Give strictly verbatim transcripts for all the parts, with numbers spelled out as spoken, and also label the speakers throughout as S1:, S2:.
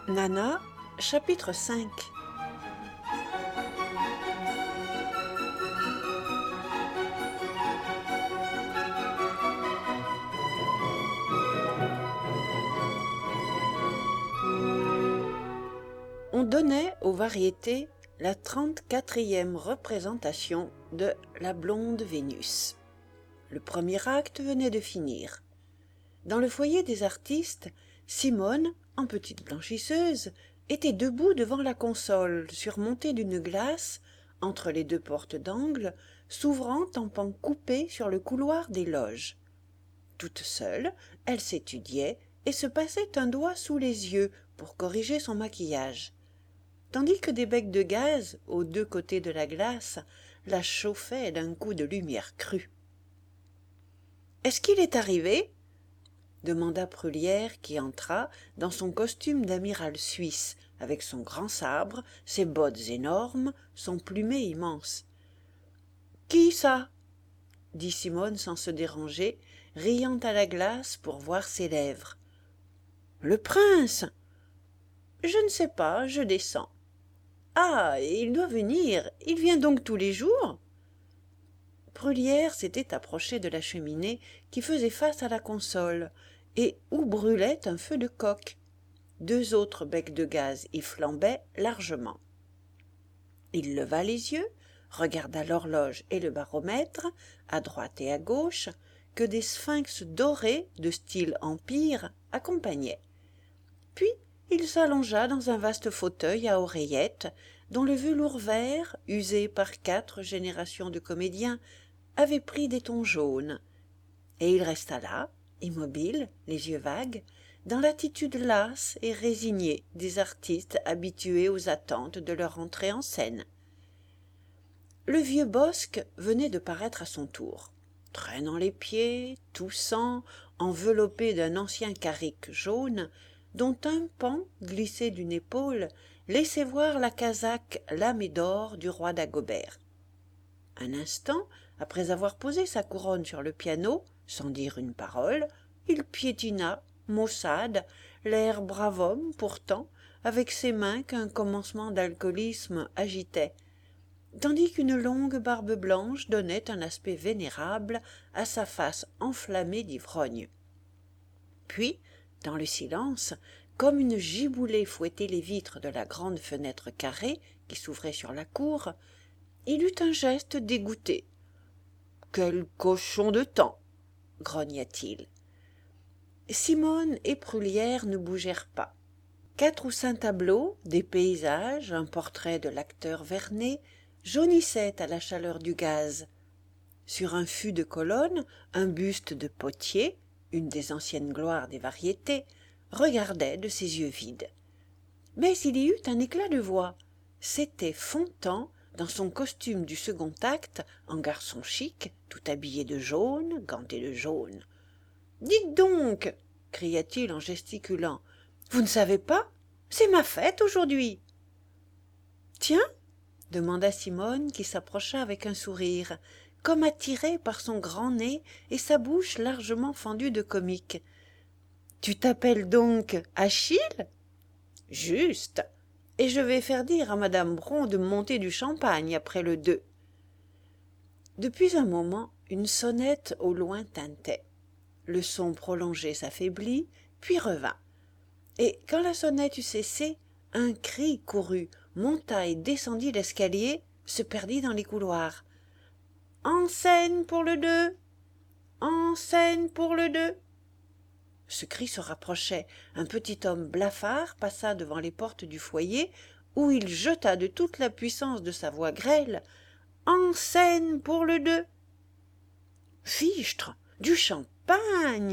S1: Nana, chapitre cinq. On donnait aux variétés la trente-quatrième représentation de La blonde Vénus. Le premier acte venait de finir. Dans le foyer des artistes, Simone, en petite blanchisseuse, était debout devant la console, surmontée d'une glace, entre les deux portes d'angle, s'ouvrant en pan coupé sur le couloir des loges. Toute seule, elle s'étudiait et se passait un doigt sous les yeux pour corriger son maquillage, tandis que des becs de gaz, aux deux côtés de la glace, la chauffaient d'un coup de lumière crue. « Est-ce qu'il est arrivé ?» demanda Prullière, qui entra dans son costume d'amiral suisse, avec son grand sabre, ses bottes énormes, son plumet immense. « Qui ça ?» dit Simone sans se déranger, riant à la glace pour voir ses lèvres. « Le prince !»« Je ne sais pas, je descends. »« Ah, il doit venir, il vient donc tous les jours ?» Prullière s'était approchée de la cheminée qui faisait face à la console et où brûlait un feu de coke. Deux autres becs de gaz y flambaient largement. Il leva les yeux, regarda l'horloge et le baromètre, à droite et à gauche, que des sphinx dorés de style empire accompagnaient. Puis il s'allongea dans un vaste fauteuil à oreillettes, dont le velours vert, usé par quatre générations de comédiens, avait pris des tons jaunes, et il resta là, immobile, les yeux vagues, dans l'attitude lasse et résignée des artistes habitués aux attentes de leur entrée en scène. Le vieux Bosc venait de paraître à son tour, traînant les pieds, toussant, enveloppé d'un ancien carrick jaune, dont un pan, glissé d'une épaule, laissait voir la casaque lamée d'or du roi Dagobert. Un instant, après avoir posé sa couronne sur le piano, sans dire une parole, il piétina, maussade, l'air brave homme pourtant, avec ses mains qu'un commencement d'alcoolisme agitait, tandis qu'une longue barbe blanche donnait un aspect vénérable à sa face enflammée d'ivrogne. Puis, dans le silence, comme une giboulée fouettait les vitres de la grande fenêtre carrée qui s'ouvrait sur la cour, il eut un geste dégoûté. « Quel cochon de temps !» grogna-t-il. Simone et Prullière ne bougèrent pas. Quatre ou cinq tableaux, des paysages, un portrait de l'acteur Vernet, jaunissaient à la chaleur du gaz. Sur un fût de colonne, un buste de Potier, une des anciennes gloires des variétés, regardait de ses yeux vides. Mais il y eut un éclat de voix. C'était Fontan, dans son costume du second acte, en garçon chic, tout habillé de jaune, ganté de jaune. « Dites donc !» cria-t-il en gesticulant. « Vous ne savez pas ? C'est ma fête aujourd'hui !»« Tiens !» demanda Simone, qui s'approcha avec un sourire, comme attirée par son grand nez et sa bouche largement fendue de comique. « Tu t'appelles donc Achille ? Juste ! Et je vais faire dire à madame Bron de monter du champagne après le deux. » Depuis un moment, une sonnette au loin tintait. Le son prolongé s'affaiblit, puis revint. Et quand la sonnette eut cessé, un cri courut, monta et descendit l'escalier, se perdit dans les couloirs. « En scène pour le deux ! En scène pour le deux !» Ce cri se rapprochait. Un petit homme blafard passa devant les portes du foyer, où il jeta de toute la puissance de sa voix grêle « En scène pour le deux !»« Fichtre ! Du champagne !»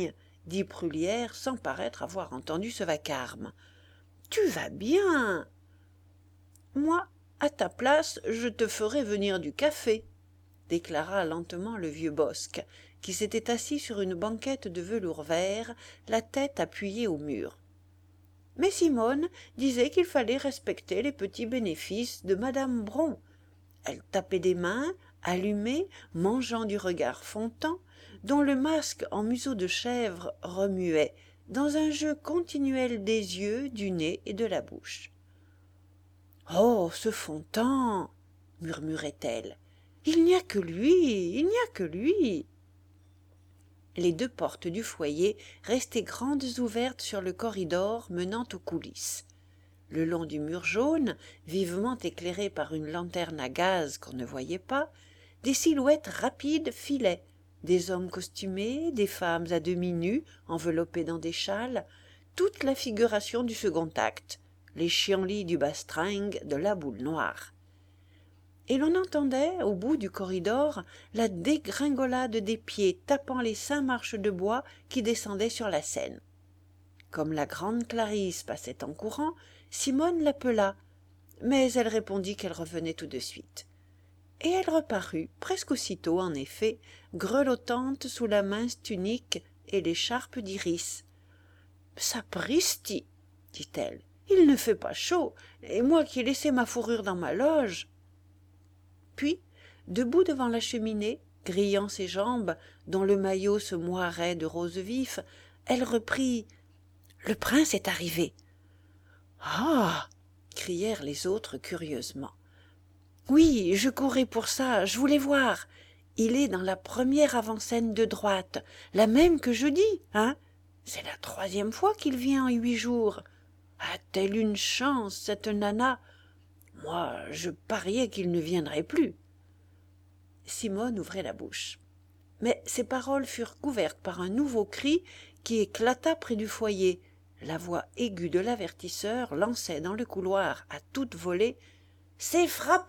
S1: dit Prullière sans paraître avoir entendu ce vacarme. « Tu vas bien !»« Moi, à ta place, je te ferais venir du café !» déclara lentement le vieux Bosc, qui s'était assis sur une banquette de velours vert, la tête appuyée au mur. Mais Simone disait qu'il fallait respecter les petits bénéfices de madame Bron. Elle tapait des mains, allumée, mangeant du regard Fontan, dont le masque en museau de chèvre remuait, dans un jeu continuel des yeux, du nez et de la bouche. « Oh, ce Fontan !» murmurait-elle. « Il n'y a que lui, il n'y a que lui !» Les deux portes du foyer restaient grandes ouvertes sur le corridor menant aux coulisses. Le long du mur jaune, vivement éclairé par une lanterne à gaz qu'on ne voyait pas, des silhouettes rapides filaient, des hommes costumés, des femmes à demi nues, enveloppées dans des châles, toute la figuration du second acte, les chienlits du bastringue, de la boule noire. Et l'on entendait, au bout du corridor, la dégringolade des pieds tapant les cinq marches de bois qui descendaient sur la scène. Comme la grande Clarisse passait en courant, Simone l'appela, mais elle répondit qu'elle revenait tout de suite. Et elle reparut, presque aussitôt en effet, grelottante sous la mince tunique et l'écharpe d'iris. « Sapristi !» dit-elle, « il ne fait pas chaud, et moi qui ai laissé ma fourrure dans ma loge !» Puis, debout devant la cheminée, grillant ses jambes, dont le maillot se moirait de rose vif, elle reprit « Le prince est arrivé !»« Ah !» crièrent les autres curieusement. « Oui, je courais pour ça, je voulais voir. Il est dans la première avant-scène de droite, la même que jeudi, hein? C'est la troisième fois qu'il vient en huit jours. A-t-elle une chance, cette nana? Moi, je pariais qu'il ne viendrait plus. » Simone ouvrait la bouche. Mais ses paroles furent couvertes par un nouveau cri qui éclata près du foyer. La voix aiguë de l'avertisseur lançait dans le couloir à toute volée « C'est frappé !»«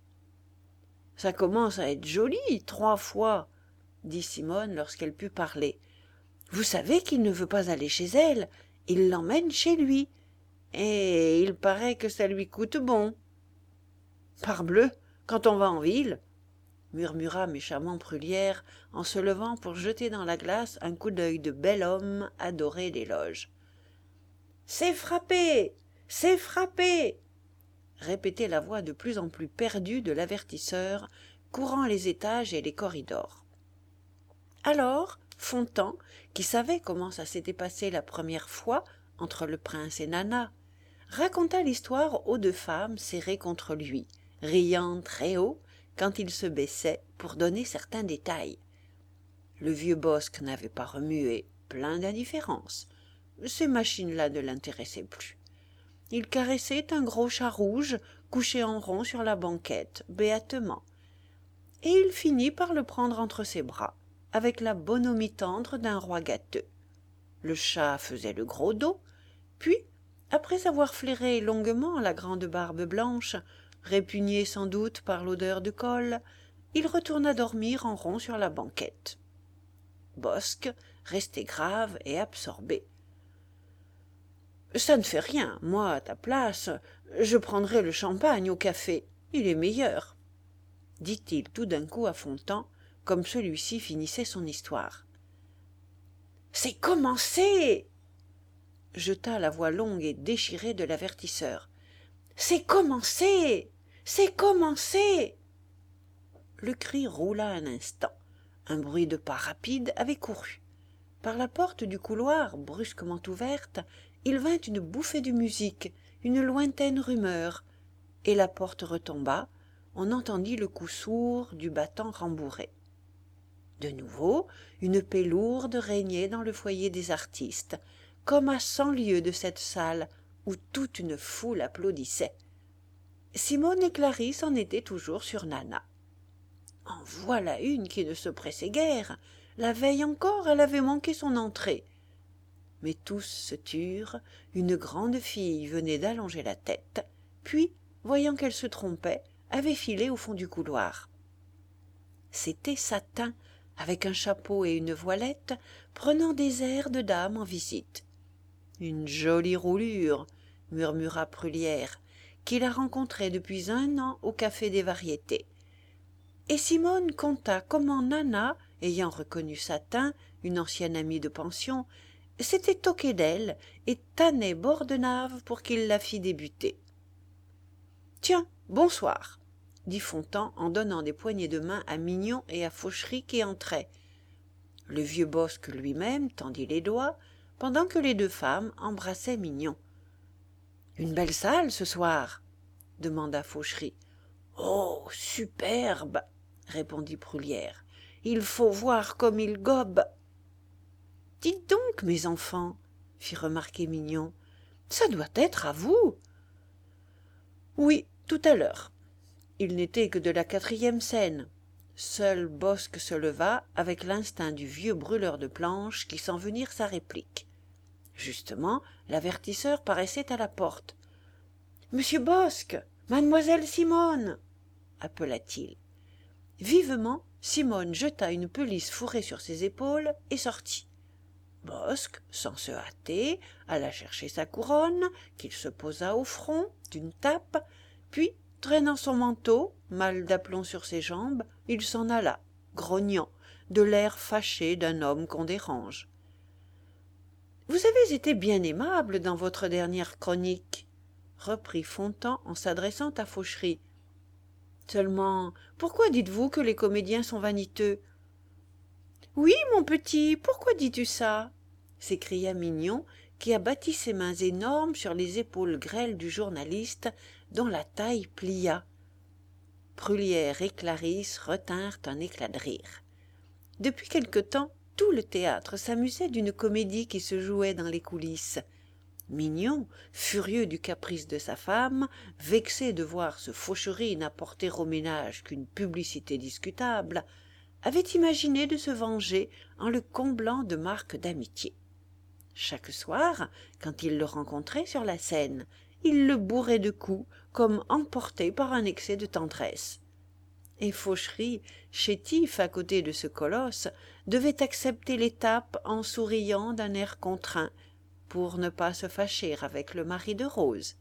S1: Ça commence à être joli, trois fois !» dit Simone lorsqu'elle put parler. « Vous savez qu'il ne veut pas aller chez elle, il l'emmène chez lui. Et il paraît que ça lui coûte bon. »« Parbleu, quand on va en ville !» murmura méchamment Bruyère en se levant pour jeter dans la glace un coup d'œil de bel homme adoré des loges. « C'est frappé! C'est frappé !» répétait la voix de plus en plus perdue de l'avertisseur, courant les étages et les corridors. Alors, Fontan, qui savait comment ça s'était passé la première fois entre le prince et Nana, raconta l'histoire aux deux femmes serrées contre lui, riant très haut quand il se baissait pour donner certains détails. Le vieux Bosc n'avait pas remué, plein d'indifférence. Ces machines-là ne l'intéressaient plus. Il caressait un gros chat rouge couché en rond sur la banquette, béatement. Et il finit par le prendre entre ses bras, avec la bonhomie tendre d'un roi gâteux. Le chat faisait le gros dos, puis, après avoir flairé longuement la grande barbe blanche, répugné sans doute par l'odeur de colle, il retourna dormir en rond sur la banquette. Bosc restait grave et absorbé. « Ça ne fait rien, moi, à ta place, je prendrai le champagne au café, il est meilleur, » dit-il tout d'un coup à Fontan, comme celui-ci finissait son histoire. « C'est commencé !» jeta la voix longue et déchirée de l'avertisseur. « C'est commencé! C'est commencé !» Le cri roula un instant. Un bruit de pas rapides avait couru. Par la porte du couloir, brusquement ouverte, il vint une bouffée de musique, une lointaine rumeur, et la porte retomba, on entendit le coup sourd du battant rembourré. De nouveau, une paix lourde régnait dans le foyer des artistes, comme à cent lieues de cette salle où toute une foule applaudissait. Simone et Clarisse en étaient toujours sur Nana. En voilà une qui ne se pressait guère. La veille encore, elle avait manqué son entrée. Mais tous se turent, une grande fille venait d'allonger la tête, puis, voyant qu'elle se trompait, avait filé au fond du couloir. C'était Satin, avec un chapeau et une voilette, prenant des airs de dame en visite. « Une jolie roulure !» murmura Bruyère, qui la rencontrait depuis un an au Café des Variétés. Et Simone conta comment Nana, ayant reconnu Satin, une ancienne amie de pension, s'était toquée d'elle et tannait Bordenave pour qu'il la fît débuter. « Tiens, bonsoir !» dit Fontan en donnant des poignées de main à Mignon et à Fauchery qui entraient. Le vieux Bosc lui-même tendit les doigts, pendant que les deux femmes embrassaient Mignon. « Une belle salle ce soir ?» demanda Fauchery. « Oh, superbe !» répondit Bruyère. « Il faut voir comme il gobe !»« Dites donc, mes enfants, » fit remarquer Mignon, « ça doit être à vous !»« Oui, tout à l'heure. Il n'était que de la quatrième scène. » Seul Bosque se leva avec l'instinct du vieux brûleur de planches qui sent venir sa réplique. Justement, l'avertisseur paraissait à la porte. « Monsieur Bosque, mademoiselle Simone !» appela-t-il. Vivement, Simone jeta une pelisse fourrée sur ses épaules et sortit. Bosque, sans se hâter, alla chercher sa couronne, qu'il se posa au front d'une tape, puis, traînant son manteau, mal d'aplomb sur ses jambes, il s'en alla, grognant, de l'air fâché d'un homme qu'on dérange. « Vous avez été bien aimable dans votre dernière chronique, » reprit Fontan en s'adressant à Fauchery. « Seulement, pourquoi dites-vous que les comédiens sont vaniteux ?»« Oui, mon petit, pourquoi dis-tu ça ?» s'écria Mignon, qui abattit ses mains énormes sur les épaules grêles du journaliste, dont la taille plia. Bruyère et Clarisse retinrent un éclat de rire. Depuis quelque temps, tout le théâtre s'amusait d'une comédie qui se jouait dans les coulisses. Mignon, furieux du caprice de sa femme, vexé de voir ce Fauchery n'apporter au ménage qu'une publicité discutable, avait imaginé de se venger en le comblant de marques d'amitié. Chaque soir, quand il le rencontrait sur la scène, il le bourrait de coups, comme emporté par un excès de tendresse. Et Fauchery, chétif à côté de ce colosse, devait accepter l'étape en souriant d'un air contraint, pour ne pas se fâcher avec le mari de Rose.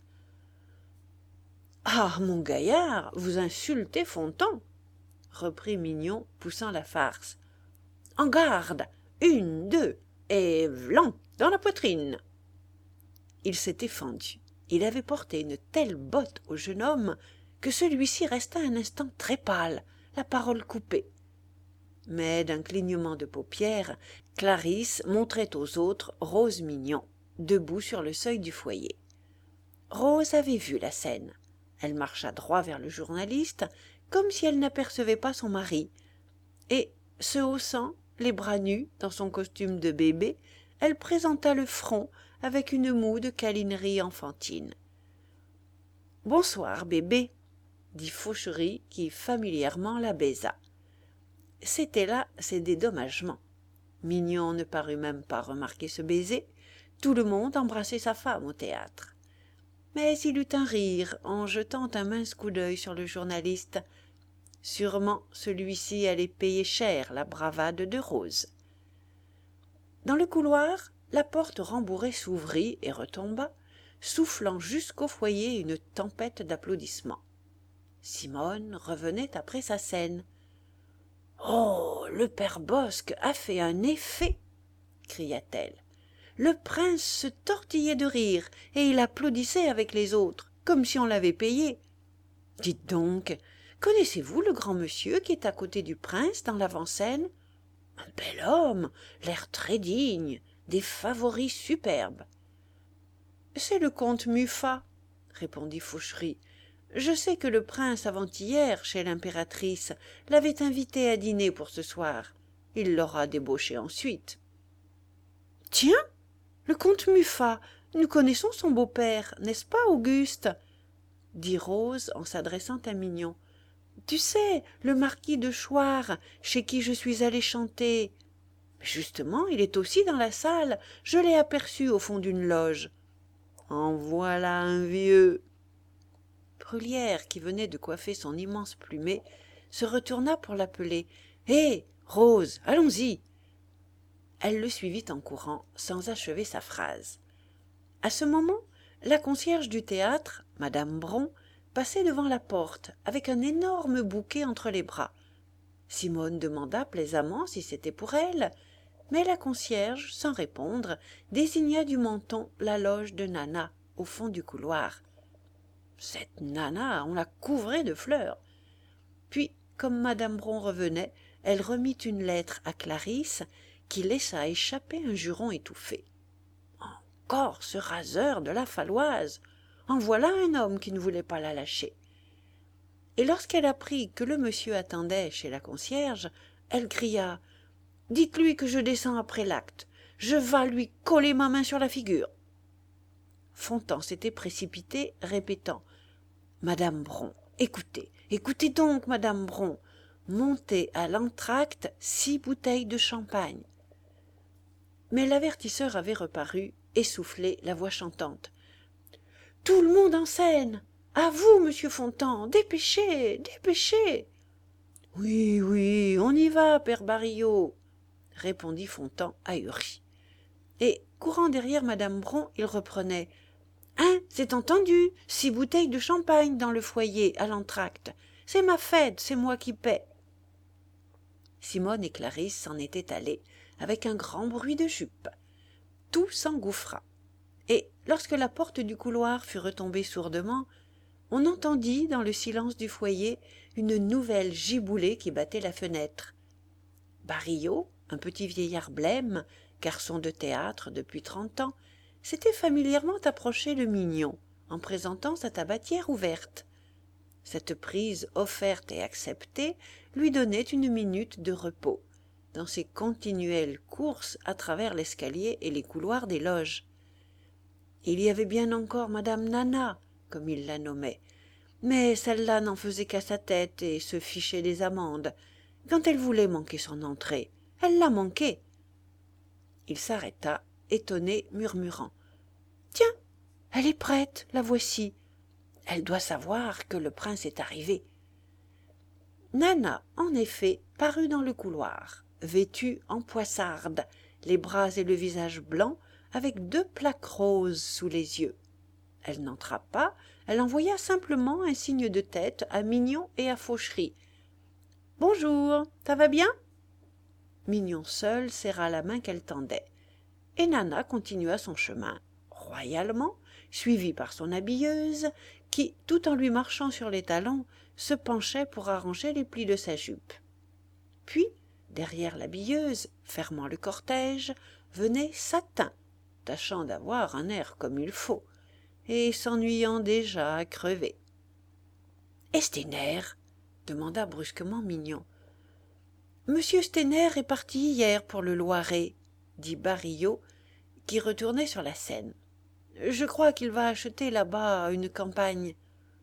S1: « Ah, mon gaillard, vous insultez Fontan !» reprit Mignon, poussant la farce. « En garde, une, deux, et vlan dans la poitrine !» Il s'était fendu. Il avait porté une telle botte au jeune homme que celui-ci resta un instant très pâle, la parole coupée. Mais d'un clignement de paupières, Clarisse montrait aux autres Rose Mignon, debout sur le seuil du foyer. Rose avait vu la scène. Elle marcha droit vers le journaliste, comme si elle n'apercevait pas son mari, et, se haussant, les bras nus, dans son costume de bébé, elle présenta le front avec une moue de câlinerie enfantine. « Bonsoir, bébé !» dit Fauchery, qui familièrement la baisa. C'était là ses dédommagements. Mignon ne parut même pas remarquer ce baiser. Tout le monde embrassait sa femme au théâtre. Mais il eut un rire en jetant un mince coup d'œil sur le journaliste. Sûrement celui-ci allait payer cher la bravade de Rose. Dans le couloir, la porte rembourrée s'ouvrit et retomba, soufflant jusqu'au foyer une tempête d'applaudissements. Simone revenait après sa scène. « Oh, le père Bosque a fait un effet !» cria-t-elle. « Le prince se tortillait de rire et il applaudissait avec les autres, comme si on l'avait payé. Dites donc, connaissez-vous le grand monsieur qui est à côté du prince dans l'avant-scène? Un bel homme, l'air très digne, des favoris superbes. »« C'est le comte Muffat, » répondit Fauchery. « Je sais que le prince avant-hier, chez l'impératrice, l'avait invité à dîner pour ce soir. Il l'aura débauché ensuite. »« Tiens, le comte Muffat, nous connaissons son beau-père, n'est-ce pas, Auguste ?» dit Rose en s'adressant à Mignon. « Tu sais, le marquis de Choire, chez qui je suis allée chanter. Justement, il est aussi dans la salle, je l'ai aperçu au fond d'une loge. En voilà un vieux !» Bruyère, qui venait de coiffer son immense plumet, se retourna pour l'appeler. « Hé, Rose, allons-y !» Elle le suivit en courant, sans achever sa phrase. À ce moment, la concierge du théâtre, madame Bron, passait devant la porte, avec un énorme bouquet entre les bras. Simone demanda plaisamment si c'était pour elle, mais la concierge, sans répondre, désigna du menton la loge de Nana, au fond du couloir. Cette Nana, on la couvrait de fleurs. Puis, comme madame Bron revenait, elle remit une lettre à Clarisse, qui laissa échapper un juron étouffé. encore ce raseur de la Faloise. En voilà un homme qui ne voulait pas la lâcher. Et lorsqu'elle apprit que le monsieur attendait chez la concierge, elle cria « Dites-lui que je descends après l'acte. Je vas lui coller ma main sur la figure. » Fontan s'était précipité, répétant « Madame Bron, écoutez, écoutez donc, Madame Bron, montez à l'entracte six bouteilles de champagne. » Mais l'avertisseur avait reparu, essoufflé, la voix chantante. « Tout le monde en scène. À vous, monsieur Fontan, dépêchez, dépêchez. »« Oui, oui, on y va, père Barillot, » répondit Fontan ahuri. Et, courant derrière Madame Bron, il reprenait. « Hein, c'est entendu, six bouteilles de champagne dans le foyer, à l'entracte. C'est ma fête, c'est moi qui paie. » Simone et Clarisse s'en étaient allées, avec un grand bruit de jupe. Tout s'engouffra. Et, lorsque la porte du couloir fut retombée sourdement, on entendit, dans le silence du foyer, une nouvelle giboulée qui battait la fenêtre. Barillot, un petit vieillard blême, garçon de théâtre depuis trente ans, s'était familièrement approché de Mignon, en présentant sa tabatière ouverte. Cette prise offerte et acceptée lui donnait une minute de repos, dans ses continuelles courses à travers l'escalier et les couloirs des loges. Il y avait bien encore madame Nana, comme il la nommait, mais celle-là n'en faisait qu'à sa tête et se fichait des amendes. Quand elle voulait manquer son entrée, elle la manquait. Il s'arrêta, étonné, murmurant. « Tiens, elle est prête, la voici. Elle doit savoir que le prince est arrivé. » Nana, en effet, parut dans le couloir, vêtue en poissarde, les bras et le visage blancs, avec deux plaques roses sous les yeux. Elle n'entra pas, elle envoya simplement un signe de tête à Mignon et à Fauchery. « Bonjour, ça va bien ?» Mignon seul serra la main qu'elle tendait, et Nana continua son chemin, royalement, suivie par son habilleuse, qui, tout en lui marchant sur les talons, se penchait pour arranger les plis de sa jupe. Puis, derrière l'habilleuse, fermant le cortège, venait Satin, tâchant d'avoir un air comme il faut, et s'ennuyant déjà à crever. « Et Stener ?» demanda brusquement Mignon. « Monsieur Stener est parti hier pour le Loiret, » dit Barillot, qui retournait sur la scène. « Je crois qu'il va acheter là-bas une campagne. »«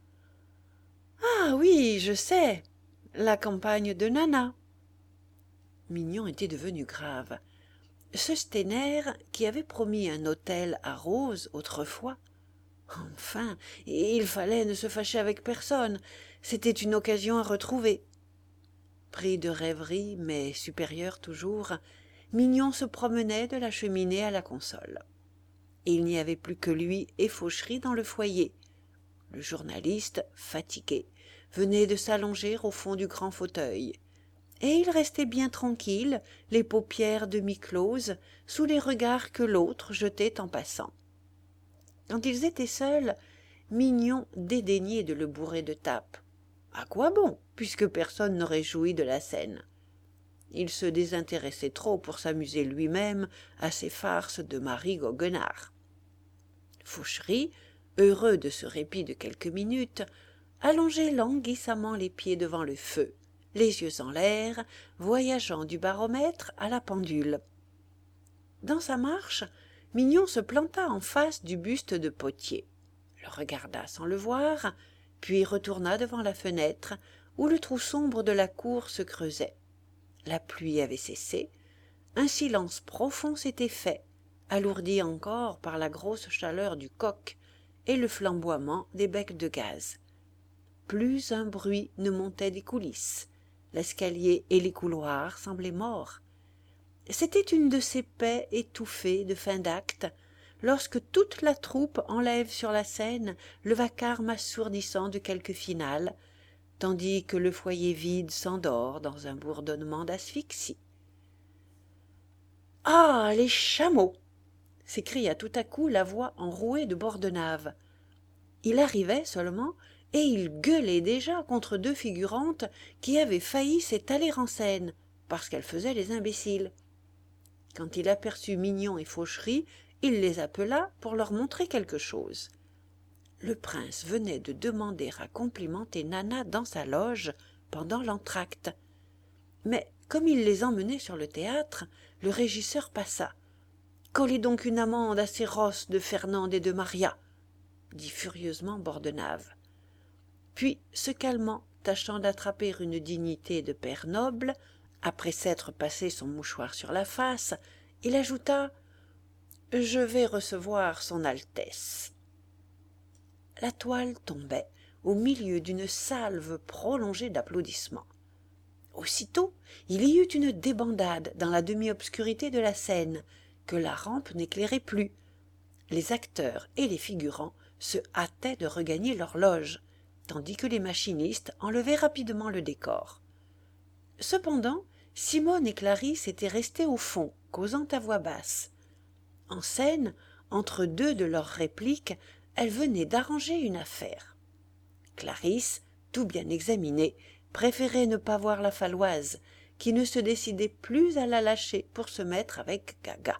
S1: Ah oui, je sais, la campagne de Nana. » Mignon était devenu grave. Ce Stener, qui avait promis un hôtel à Rose autrefois, enfin, il fallait ne se fâcher avec personne, c'était une occasion à retrouver. Pris de rêverie, mais supérieur toujours, Mignon se promenait de la cheminée à la console. Il n'y avait plus que lui et Fauchery dans le foyer. Le journaliste, fatigué, venait de s'allonger au fond du grand fauteuil, et il restait bien tranquille, les paupières demi-closes, sous les regards que l'autre jetait en passant. Quand ils étaient seuls, Mignon dédaignait de le bourrer de tapes. À quoi bon, puisque personne n'aurait joui de la scène? Il se désintéressait trop pour s'amuser lui-même à ces farces de Marie Goguenard. Fauchery, heureux de ce répit de quelques minutes, allongeait languissamment les pieds devant le feu, les yeux en l'air, voyageant du baromètre à la pendule. Dans sa marche, Mignon se planta en face du buste de Potier, le regarda sans le voir, puis retourna devant la fenêtre où le trou sombre de la cour se creusait. La pluie avait cessé, un silence profond s'était fait, alourdi encore par la grosse chaleur du coq et le flamboiement des becs de gaz. Plus un bruit ne montait des coulisses, l'escalier et les couloirs semblaient morts. C'était une de ces paix étouffées de fin d'acte, lorsque toute la troupe enlève sur la scène le vacarme assourdissant de quelque finale, tandis que le foyer vide s'endort dans un bourdonnement d'asphyxie. « Ah, les chameaux !» s'écria tout à coup la voix enrouée de Bordenave. Il arrivait seulement, et il gueulait déjà contre deux figurantes qui avaient failli s'étaler en scène, parce qu'elles faisaient les imbéciles. Quand il aperçut Mignon et Fauchery, il les appela pour leur montrer quelque chose. Le prince venait de demander à complimenter Nana dans sa loge pendant l'entr'acte. Mais comme il les emmenait sur le théâtre, le régisseur passa. « Collez donc une amende à ces rosses de Fernande et de Maria !» dit furieusement Bordenave. Puis, se calmant, tâchant d'attraper une dignité de père noble, après s'être passé son mouchoir sur la face, il ajouta « Je vais recevoir son Altesse ». La toile tombait au milieu d'une salve prolongée d'applaudissements. Aussitôt, il y eut une débandade dans la demi-obscurité de la scène, que la rampe n'éclairait plus. Les acteurs et les figurants se hâtaient de regagner leur loge, tandis que les machinistes enlevaient rapidement le décor. Cependant, Simone et Clarisse étaient restées au fond, causant à voix basse. En scène, entre deux de leurs répliques, elles venaient d'arranger une affaire. Clarisse, tout bien examinée, préférait ne pas voir la Faloise, qui ne se décidait plus à la lâcher pour se mettre avec Gaga.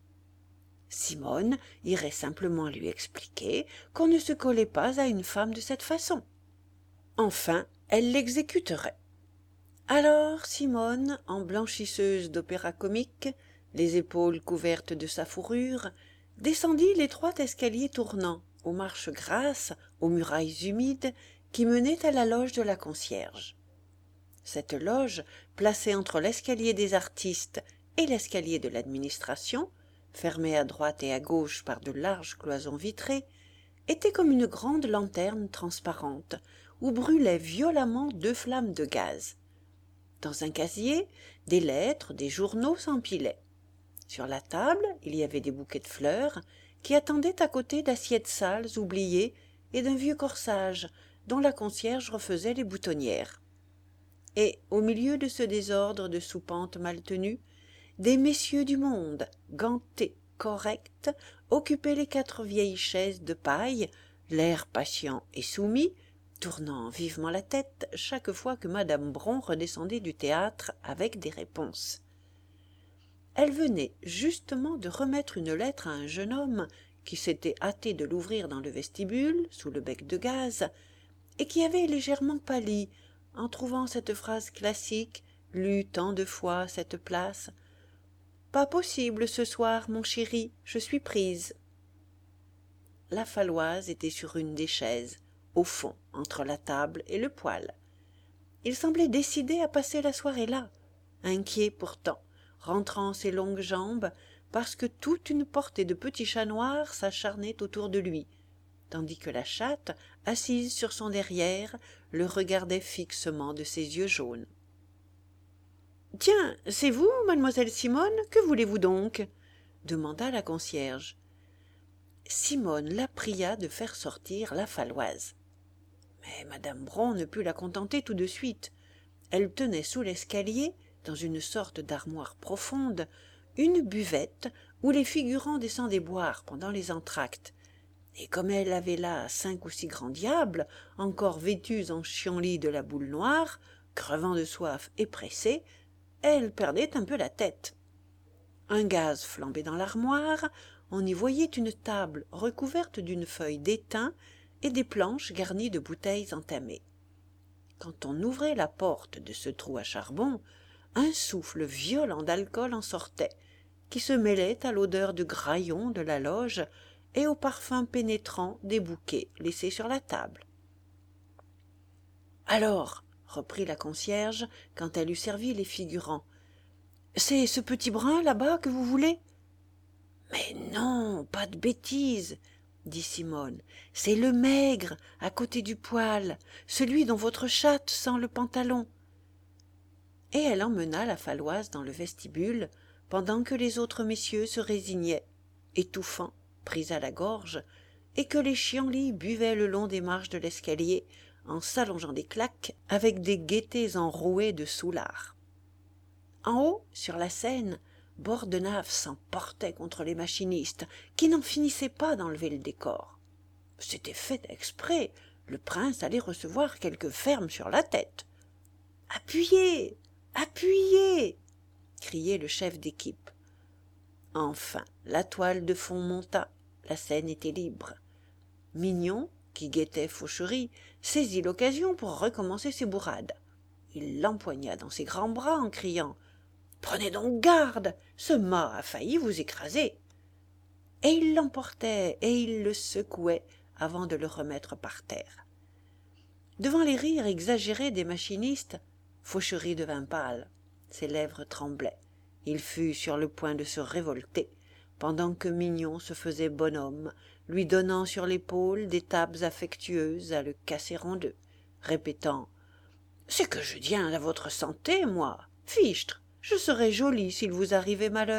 S1: Simone irait simplement lui expliquer qu'on ne se collait pas à une femme de cette façon. Enfin, elle l'exécuterait. Alors Simone, en blanchisseuse d'opéra comique, les épaules couvertes de sa fourrure, descendit l'étroit escalier tournant, aux marches grasses, aux murailles humides, qui menait à la loge de la concierge. Cette loge, placée entre l'escalier des artistes et l'escalier de l'administration, fermée à droite et à gauche par de larges cloisons vitrées, était comme une grande lanterne transparente, où brûlaient violemment deux flammes de gaz. Dans un casier, des lettres, des journaux s'empilaient. Sur la table, il y avait des bouquets de fleurs, qui attendaient à côté d'assiettes sales oubliées et d'un vieux corsage, dont la concierge refaisait les boutonnières. Et, au milieu de ce désordre de soupentes mal tenues, des messieurs du monde, gantés, corrects, occupaient les quatre vieilles chaises de paille, l'air patient et soumis, tournant vivement la tête chaque fois que madame Bron redescendait du théâtre avec des réponses. Elle venait justement de remettre une lettre à un jeune homme qui s'était hâté de l'ouvrir dans le vestibule, sous le bec de gaz, et qui avait légèrement pâli en trouvant cette phrase classique, lue tant de fois à cette place. « Pas possible ce soir, mon chéri, je suis prise. » La Faloise était sur une des chaises, au fond, entre la table et le poêle. Il semblait décidé à passer la soirée là, inquiet pourtant, rentrant ses longues jambes, parce que toute une portée de petits chats noirs s'acharnait autour de lui, tandis que la chatte, assise sur son derrière, le regardait fixement de ses yeux jaunes. « Tiens, c'est vous, mademoiselle Simone, que voulez-vous donc ?» demanda la concierge. Simone la pria de faire sortir la Faloise. Mais madame Bron ne put la contenter tout de suite. Elle tenait sous l'escalier, dans une sorte d'armoire profonde, une buvette où les figurants descendaient boire pendant les entr'actes. Et comme elle avait là cinq ou six grands diables, encore vêtus en chionlit de la boule noire, crevant de soif et pressés, elle perdait un peu la tête. Un gaz flambait dans l'armoire, on y voyait une table recouverte d'une feuille d'étain et des planches garnies de bouteilles entamées. Quand on ouvrait la porte de ce trou à charbon, un souffle violent d'alcool en sortait, qui se mêlait à l'odeur de graillon de la loge et au parfum pénétrant des bouquets laissés sur la table. « Alors, » reprit la concierge, quand elle eut servi les figurants, « c'est ce petit brun là-bas que vous voulez ?»« Mais non, pas de bêtises, » dit Simone, « c'est le maigre, à côté du poêle, celui dont votre chatte sent le pantalon. » Et elle emmena la Faloise dans le vestibule, pendant que les autres messieurs se résignaient, étouffants, pris à la gorge, et que les chienlits buvaient le long des marches de l'escalier, en s'allongeant des claques avec des gaietés enrouées de soulard. En haut, sur la scène, Bordenave s'emportait contre les machinistes, qui n'en finissaient pas d'enlever le décor. C'était fait exprès, le prince allait recevoir quelque ferme sur la tête. « Appuyez, appuyez !» criait le chef d'équipe. Enfin, la toile de fond monta, la scène était libre. Mignon, qui guettait Fauchery, saisit l'occasion pour recommencer ses bourrades. Il l'empoigna dans ses grands bras en criant « Prenez donc garde, ce mât a failli vous écraser !» Et il l'emportait et il le secouait avant de le remettre par terre. Devant les rires exagérés des machinistes, Fauchery devint pâle, ses lèvres tremblaient. Il fut sur le point de se révolter, pendant que Mignon se faisait bonhomme, lui donnant sur l'épaule des tapes affectueuses à le casser en deux, répétant « C'est que je tiens à votre santé, moi. Fichtre, je serais jolie s'il vous arrivait malheur. »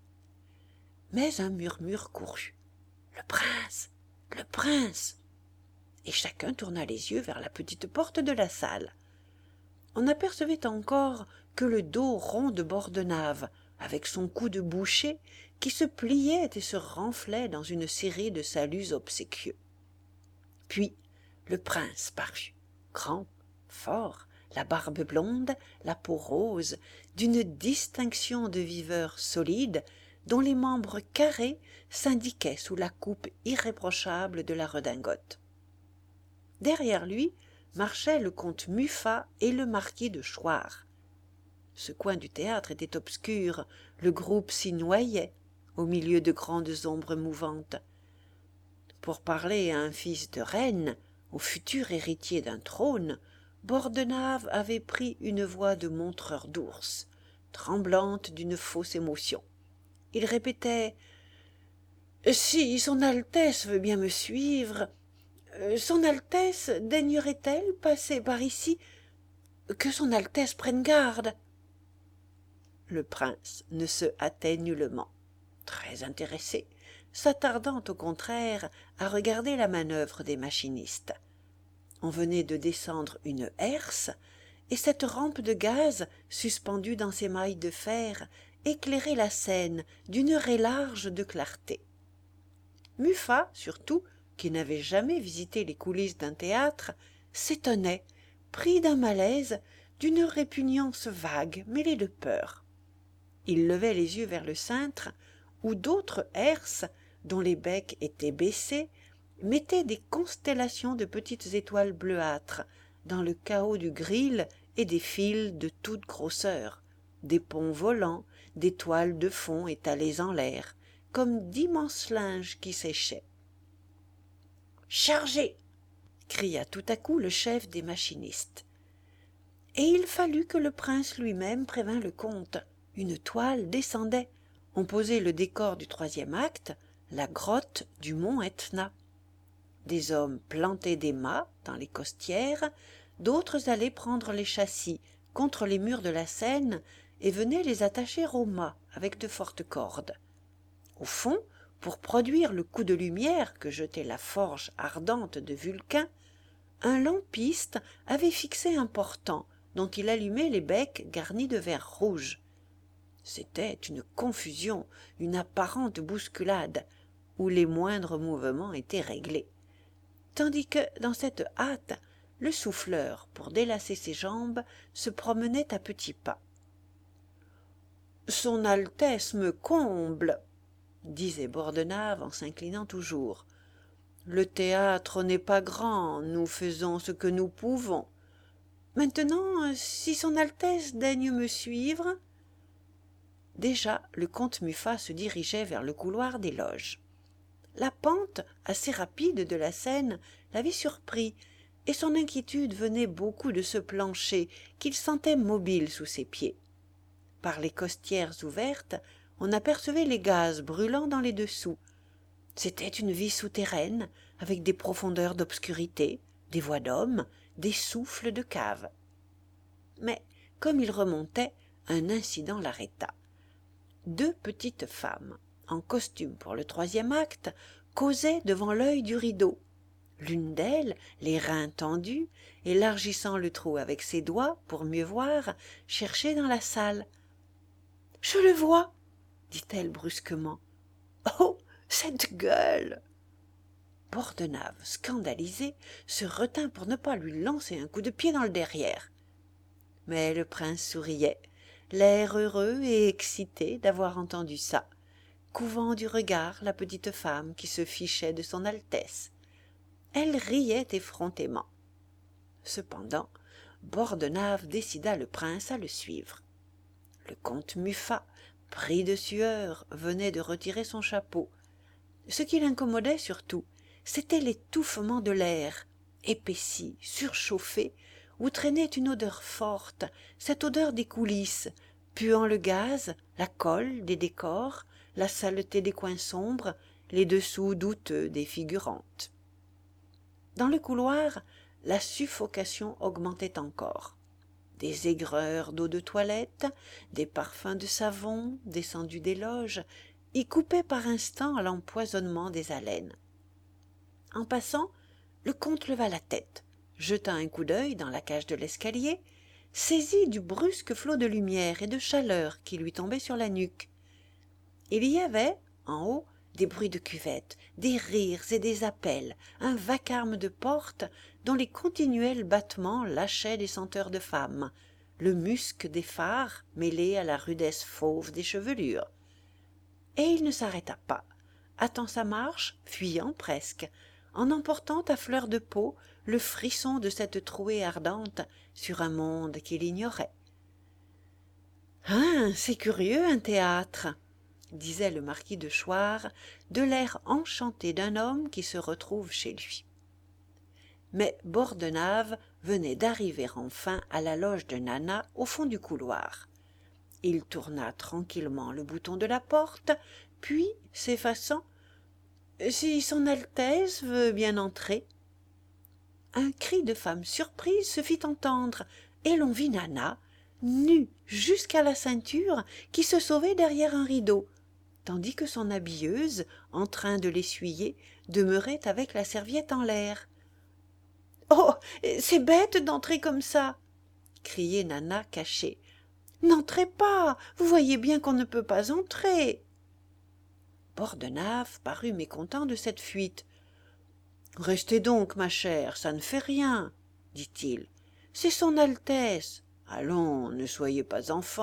S1: Mais un murmure courut. « Le prince, le prince !» Et chacun tourna les yeux vers la petite porte de la salle. On n'apercevait encore que le dos rond de Bordenave, avec son cou de boucher, qui se pliait et se renflait dans une série de saluts obséquieux. Puis le prince parut, grand, fort, la barbe blonde, la peau rose, d'une distinction de viveur solide, dont les membres carrés s'indiquaient sous la coupe irréprochable de la redingote. Derrière lui marchaient le comte Muffat et le marquis de Choir. Ce coin du théâtre était obscur, le groupe s'y noyait, au milieu de grandes ombres mouvantes. Pour parler à un fils de reine, au futur héritier d'un trône, Bordenave avait pris une voix de montreur d'ours, tremblante d'une fausse émotion. Il répétait « Si son Altesse veut bien me suivre, son Altesse daignerait-elle passer par ici? Que son Altesse prenne garde !» Le prince ne se hâtait nullement, très intéressé, s'attardant au contraire à regarder la manœuvre des machinistes. On venait de descendre une herse, et cette rampe de gaz, suspendue dans ses mailles de fer, éclairait la scène d'une raie large de clarté. Muffat, surtout, qui n'avait jamais visité les coulisses d'un théâtre, s'étonnait, pris d'un malaise, d'une répugnance vague mêlée de peur. Il levait les yeux vers le cintre, où d'autres herses, dont les becs étaient baissés, mettaient des constellations de petites étoiles bleuâtres dans le chaos du gril et des fils de toute grosseur, des ponts volants, des toiles de fond étalées en l'air, comme d'immenses linges qui séchaient. « Chargez !» cria tout à coup le chef des machinistes. Et il fallut que le prince lui-même prévînt le comte. Une toile descendait. On posait le décor du troisième acte, la grotte du mont Etna. Des hommes plantaient des mâts dans les costières, d'autres allaient prendre les châssis contre les murs de la scène et venaient les attacher aux mâts avec de fortes cordes. Au fond, pour produire le coup de lumière que jetait la forge ardente de Vulcain, un lampiste avait fixé un portant dont il allumait les becs garnis de verre rouge. C'était une confusion, une apparente bousculade, où les moindres mouvements étaient réglés. Tandis que, dans cette hâte, le souffleur, pour délasser ses jambes, se promenait à petits pas. « Son Altesse me comble !» disait Bordenave en s'inclinant toujours. « Le théâtre n'est pas grand, nous faisons ce que nous pouvons. Maintenant, si son Altesse daigne me suivre… » Déjà, le comte Muffat se dirigeait vers le couloir des loges. La pente assez rapide de la scène l'avait surpris, et son inquiétude venait beaucoup de ce plancher qu'il sentait mobile sous ses pieds. Par les costières ouvertes, on apercevait les gaz brûlant dans les dessous. C'était une vie souterraine, avec des profondeurs d'obscurité, des voix d'hommes, des souffles de cave. Mais, comme il remontait, un incident l'arrêta. Deux petites femmes, en costume pour le troisième acte, causaient devant l'œil du rideau. L'une d'elles, les reins tendus, élargissant le trou avec ses doigts pour mieux voir, cherchait dans la salle. « Je le vois !» dit-elle brusquement. « Oh, cette gueule !» Bordenave, scandalisé, se retint pour ne pas lui lancer un coup de pied dans le derrière. Mais le prince souriait, l'air heureux et excité d'avoir entendu ça, couvant du regard la petite femme qui se fichait de son Altesse. Elle riait effrontément. Cependant, Bordenave décida le prince à le suivre. Le comte Muffat, pris de sueur, venait de retirer son chapeau. Ce qui l'incommodait surtout, c'était l'étouffement de l'air, épaissi, surchauffé, où traînait une odeur forte, cette odeur des coulisses, puant le gaz, la colle des décors, la saleté des coins sombres, les dessous douteux des figurantes. Dans le couloir, la suffocation augmentait encore. Des aigreurs d'eau de toilette, des parfums de savon descendus des loges, y coupaient par instants l'empoisonnement des haleines. En passant, le comte leva la tête, jeta un coup d'œil dans la cage de l'escalier, saisit du brusque flot de lumière et de chaleur qui lui tombait sur la nuque. Il y avait, en haut, des bruits de cuvette, des rires et des appels, un vacarme de portes dont les continuels battements lâchaient des senteurs de femmes, le musc des phares mêlé à la rudesse fauve des chevelures. Et il ne s'arrêta pas, hâtant sa marche, fuyant presque, en emportant à fleur de peau le frisson de cette trouée ardente sur un monde qu'il ignorait. « Ah, c'est curieux un théâtre !» disait le marquis de Choire, de l'air enchanté d'un homme qui se retrouve chez lui. Mais Bordenave venait d'arriver enfin à la loge de Nana au fond du couloir. Il tourna tranquillement le bouton de la porte, puis, s'effaçant, « Si son Altesse veut bien entrer ?» Un cri de femme surprise se fit entendre, et l'on vit Nana, nue jusqu'à la ceinture, qui se sauvait derrière un rideau, tandis que son habilleuse, en train de l'essuyer, demeurait avec la serviette en l'air. « Oh, c'est bête d'entrer comme ça !» criait Nana cachée. « N'entrez pas, vous voyez bien qu'on ne peut pas entrer. » Bordenave parut mécontent de cette fuite. « Restez donc, ma chère, ça ne fait rien, » dit-il. « C'est son Altesse. Allons, ne soyez pas enfant. »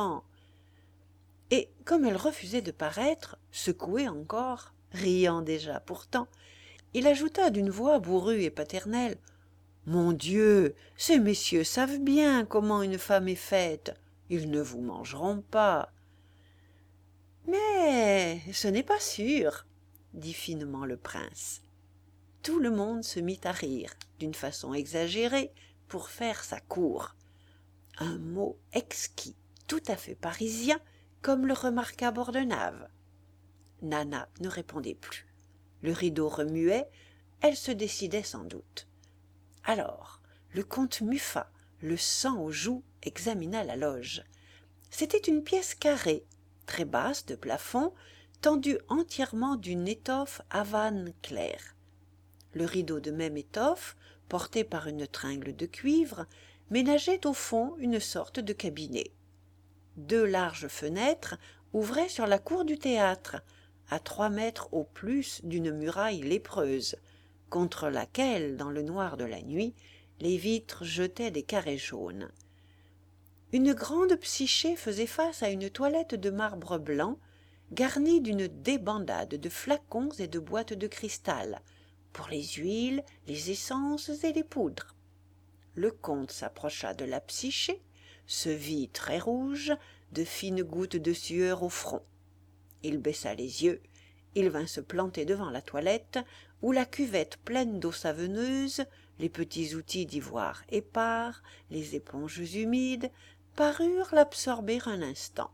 S1: Et comme elle refusait de paraître, secouée encore, riant déjà pourtant, il ajouta d'une voix bourrue et paternelle: « Mon Dieu, ces messieurs savent bien comment une femme est faite. Ils ne vous mangeront pas. »« Mais ce n'est pas sûr, » dit finement le prince. Tout le monde se mit à rire, d'une façon exagérée, pour faire sa cour. Un mot exquis, tout à fait parisien, comme le remarqua Bordenave. Nana ne répondait plus. Le rideau remuait, elle se décidait sans doute. Alors, le comte Muffat, le sang aux joues, examina la loge. C'était une pièce carrée, très basse de plafond, tendue entièrement d'une étoffe havane claire. Le rideau de même étoffe, porté par une tringle de cuivre, ménageait au fond une sorte de cabinet. Deux larges fenêtres ouvraient sur la cour du théâtre, à trois mètres au plus d'une muraille lépreuse, contre laquelle, dans le noir de la nuit, les vitres jetaient des carrés jaunes. Une grande psyché faisait face à une toilette de marbre blanc, garnie d'une débandade de flacons et de boîtes de cristal, pour les huiles, les essences et les poudres. Le comte s'approcha de la psyché, se vit très rouge, de fines gouttes de sueur au front. Il baissa les yeux, il vint se planter devant la toilette, où la cuvette pleine d'eau savonneuse, les petits outils d'ivoire épars, les éponges humides, parurent l'absorber un instant.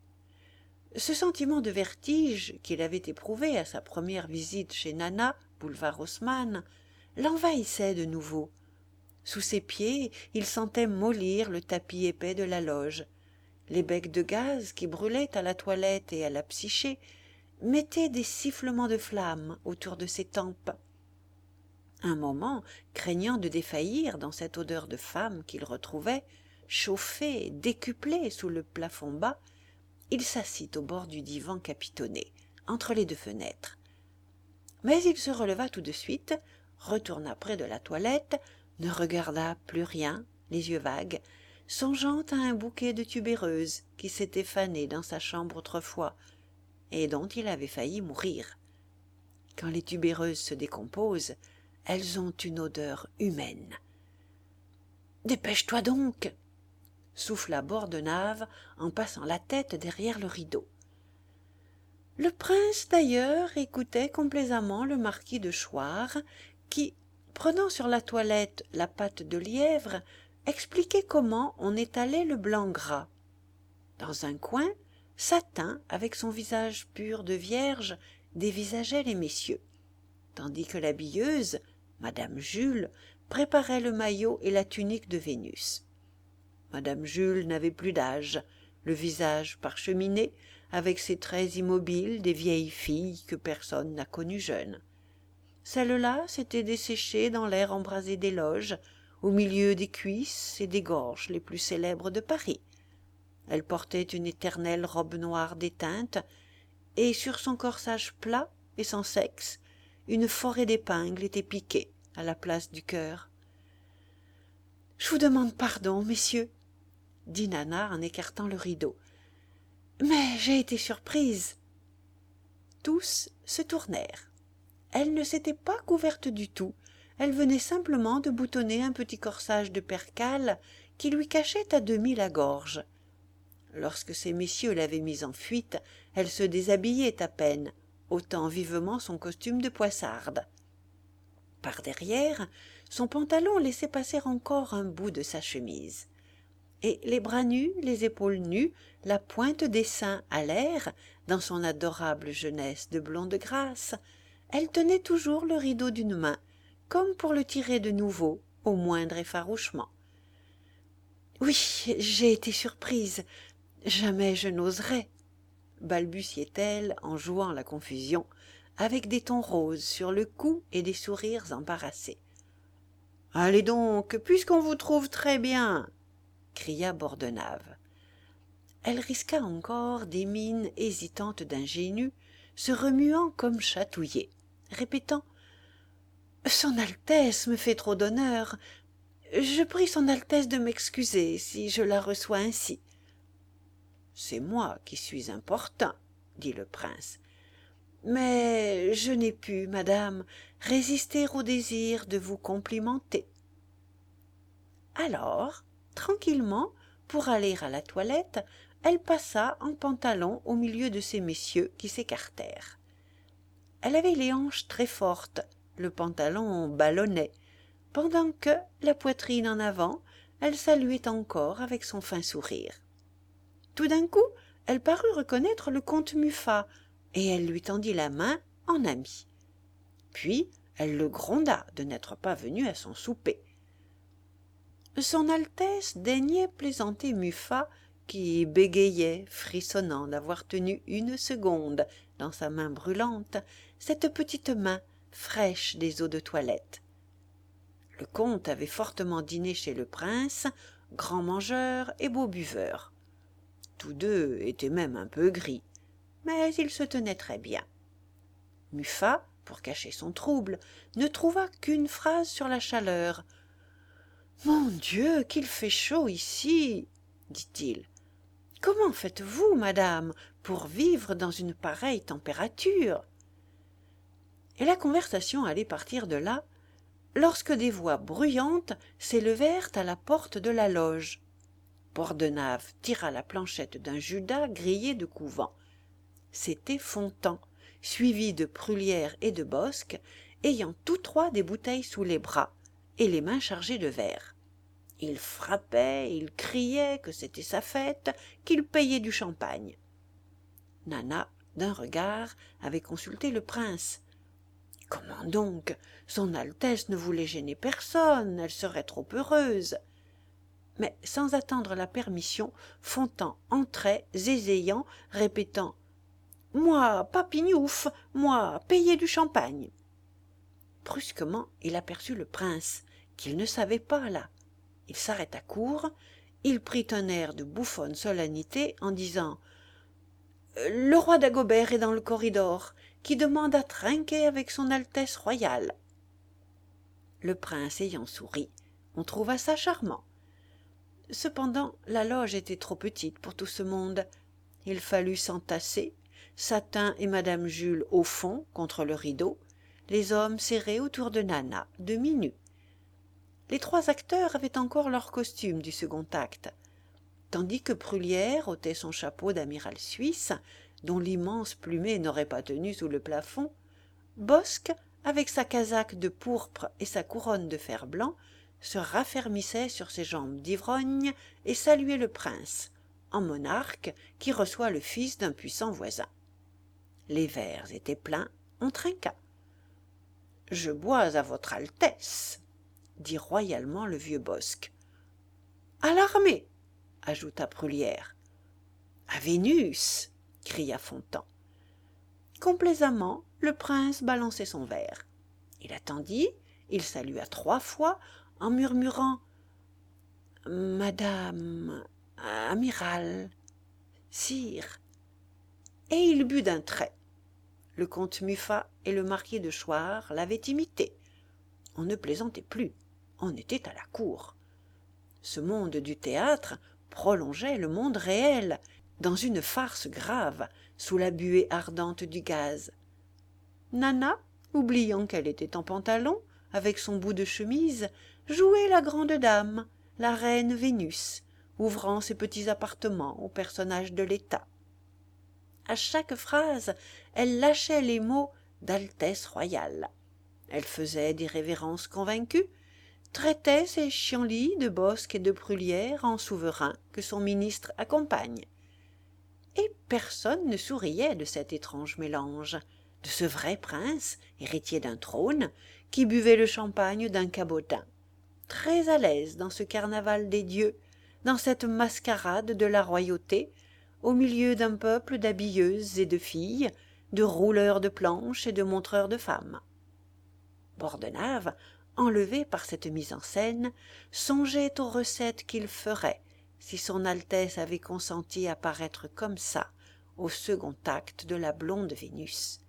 S1: Ce sentiment de vertige qu'il avait éprouvé à sa première visite chez Nana, boulevard Haussmann, l'envahissait de nouveau. Sous ses pieds, il sentait mollir le tapis épais de la loge. Les becs de gaz qui brûlaient à la toilette et à la psyché mettaient des sifflements de flammes autour de ses tempes. Un moment, craignant de défaillir dans cette odeur de femme qu'il retrouvait, chauffé, décuplé sous le plafond bas, il s'assit au bord du divan capitonné, entre les deux fenêtres. Mais il se releva tout de suite, retourna près de la toilette, ne regarda plus rien, les yeux vagues, songeant à un bouquet de tubéreuses qui s'était fané dans sa chambre autrefois, et dont il avait failli mourir. Quand les tubéreuses se décomposent, elles ont une odeur humaine. « Dépêche-toi donc !» souffla Bordenave en passant la tête derrière le rideau. Le prince, d'ailleurs, écoutait complaisamment le marquis de Choir, qui, prenant sur la toilette la pâte de lièvre, expliquait comment on étalait le blanc gras. Dans un coin, Satin, avec son visage pur de vierge, dévisageait les messieurs, tandis que l'habilleuse, madame Jules, préparait le maillot et la tunique de Vénus. Madame Jules n'avait plus d'âge, le visage parcheminé, avec ses traits immobiles des vieilles filles que personne n'a connues jeunes. Celle-là s'était desséchée dans l'air embrasé des loges, au milieu des cuisses et des gorges les plus célèbres de Paris. Elle portait une éternelle robe noire déteinte, et sur son corsage plat et sans sexe, une forêt d'épingles était piquée à la place du cœur. « Je vous demande pardon, messieurs, » dit Nana en écartant le rideau, « mais j'ai été surprise. » Tous se tournèrent. Elle ne s'était pas couverte du tout, elle venait simplement de boutonner un petit corsage de percale qui lui cachait à demi la gorge. Lorsque ces messieurs l'avaient mise en fuite, elle se déshabillait à peine, ôtant vivement son costume de poissarde. Par derrière, son pantalon laissait passer encore un bout de sa chemise. Et les bras nus, les épaules nues, la pointe des seins à l'air, dans son adorable jeunesse de blonde grâce, elle tenait toujours le rideau d'une main, comme pour le tirer de nouveau au moindre effarouchement. « Oui, j'ai été surprise. Jamais je n'oserais, » balbutiait-elle en jouant la confusion, avec des tons roses sur le cou et des sourires embarrassés. « Allez donc, puisqu'on vous trouve très bien !» cria Bordenave. Elle risqua encore des mines hésitantes d'ingénue, se remuant comme chatouillée, répétant « Son Altesse me fait trop d'honneur. Je prie Son Altesse de m'excuser si je la reçois ainsi. »« C'est moi qui suis importun, » dit le prince. « Mais je n'ai pu, madame, résister au désir de vous complimenter. » Alors, tranquillement, pour aller à la toilette, elle passa en pantalon au milieu de ces messieurs qui s'écartèrent. Elle avait les hanches très fortes, le pantalon ballonnait, pendant que, la poitrine en avant, elle saluait encore avec son fin sourire. Tout d'un coup, elle parut reconnaître le comte Muffat, et elle lui tendit la main en ami. Puis, elle le gronda de n'être pas venu à son souper. Son Altesse daignait plaisanter Muffat, qui bégayait, frissonnant d'avoir tenu une seconde dans sa main brûlante cette petite main fraîche des eaux de toilette. Le comte avait fortement dîné chez le prince, grand mangeur et beau buveur. Tous deux étaient même un peu gris, mais ils se tenaient très bien. Muffat, pour cacher son trouble, ne trouva qu'une phrase sur la chaleur. « Mon Dieu, qu'il fait chaud ici !» dit-il. « Comment faites-vous, madame, pour vivre dans une pareille température ?» Et la conversation allait partir de là, lorsque des voix bruyantes s'élevèrent à la porte de la loge. Bordenave tira la planchette d'un judas grillé de couvent. C'était Fontan, suivi de Prullière et de Bosque, ayant tous trois des bouteilles sous les bras et les mains chargées de verre. Il frappait, il criait que c'était sa fête, qu'il payait du champagne. Nana, d'un regard, avait consulté le prince. Comment donc? Son Altesse ne voulait gêner personne, elle serait trop heureuse. Mais sans attendre la permission, Fontan entrait, zézayant, répétant « Moi, Papignouf, moi, payer du champagne !» Brusquement, il aperçut le prince, qu'il ne savait pas là. Il s'arrêta court, il prit un air de bouffonne solennité en disant « Le roi Dagobert est dans le corridor, qui demande à trinquer avec son Altesse royale. » Le prince ayant souri, on trouva ça charmant. Cependant, la loge était trop petite pour tout ce monde. Il fallut s'entasser, Satin et madame Jules au fond, contre le rideau, les hommes serrés autour de Nana, demi-nus. Les trois acteurs avaient encore leurs costumes du second acte, tandis que Bruyère ôtait son chapeau d'amiral suisse, dont l'immense plumet n'aurait pas tenu sous le plafond. Bosque, avec sa casaque de pourpre et sa couronne de fer blanc, se raffermissait sur ses jambes d'ivrogne et saluait le prince, en monarque qui reçoit le fils d'un puissant voisin. Les verres étaient pleins, on trinqua. « Je bois à votre Altesse », dit royalement le vieux Bosque. « À l'armée !» ajouta Bruyère. « À Vénus !» cria Fontan. Complaisamment, le prince balançait son verre. Il attendit, il salua trois fois en murmurant « Madame, amiral, sire », et il but d'un trait. Le comte Muffat et le marquis de Choir l'avaient imité. On ne plaisantait plus, on était à la cour. Ce monde du théâtre prolongeait le monde réel, dans une farce grave, sous la buée ardente du gaz. Nana, oubliant qu'elle était en pantalon, avec son bout de chemise, jouait la grande dame, la reine Vénus, ouvrant ses petits appartements aux personnages de l'État. À chaque phrase, elle lâchait les mots d'Altesse royale. Elle faisait des révérences convaincues, traitait ses chienlits de Bosque et de Bruyère en souverains que son ministre accompagne. Et personne ne souriait de cet étrange mélange, de ce vrai prince, héritier d'un trône, qui buvait le champagne d'un cabotin, très à l'aise dans ce carnaval des dieux, dans cette mascarade de la royauté, au milieu d'un peuple d'habilleuses et de filles, de rouleurs de planches et de montreurs de femmes. Bordenave, enlevé par cette mise en scène, songeait aux recettes qu'il ferait si son Altesse avait consenti à paraître comme ça au second acte de la blonde Vénus.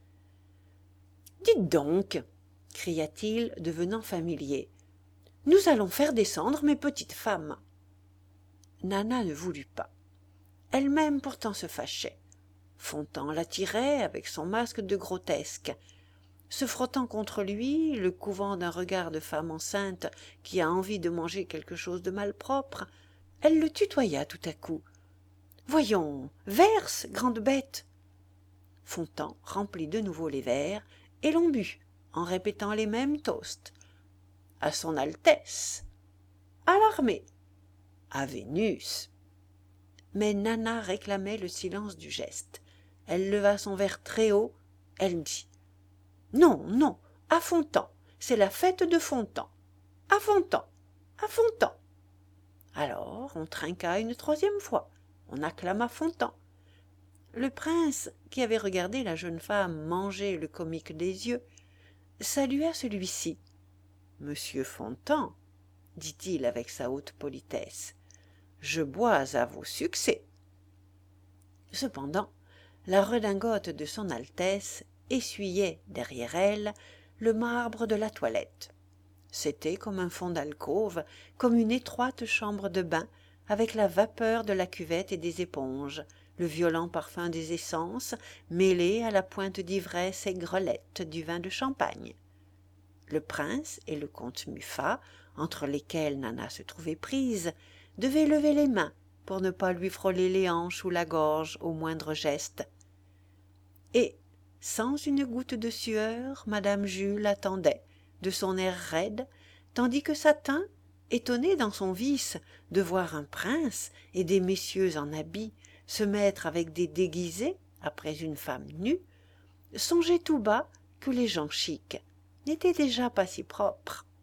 S1: « Dites donc » cria-t-il, devenant familier, « nous allons faire descendre mes petites femmes. » Nana ne voulut pas. Elle-même pourtant se fâchait. Fontan l'attirait avec son masque de grotesque. Se frottant contre lui, le couvant d'un regard de femme enceinte qui a envie de manger quelque chose de malpropre, elle le tutoya tout à coup. « Voyons, verse, grande bête !» Fontan remplit de nouveau les verres et l'on but, en répétant les mêmes toasts. « À son Altesse !»« À l'armée !»« À Vénus !» Mais Nana réclamait le silence du geste. Elle leva son verre très haut, elle dit « Non, non, à Fontan, c'est la fête de Fontan. À Fontan, à Fontan !» Alors on trinqua une troisième fois, on acclama Fontan. Le prince, qui avait regardé la jeune femme manger le comique des yeux, salua celui-ci. « Monsieur Fontan, dit-il avec sa haute politesse, je bois à vos succès. » Cependant, la redingote de son Altesse essuyait, derrière elle, le marbre de la toilette. C'était comme un fond d'alcôve, comme une étroite chambre de bain, avec la vapeur de la cuvette et des éponges, le violent parfum des essences, mêlé à la pointe d'ivresse aigrelette du vin de champagne. Le prince et le comte Muffat, entre lesquels Nana se trouvait prise, devaient lever les mains pour ne pas lui frôler les hanches ou la gorge au moindre geste. Et, sans une goutte de sueur, madame Jules attendait, de son air raide, tandis que Satin, étonné dans son vice de voir un prince et des messieurs en habit se mettre avec des déguisés après une femme nue, songeait tout bas que les gens chics n'étaient déjà pas si propres.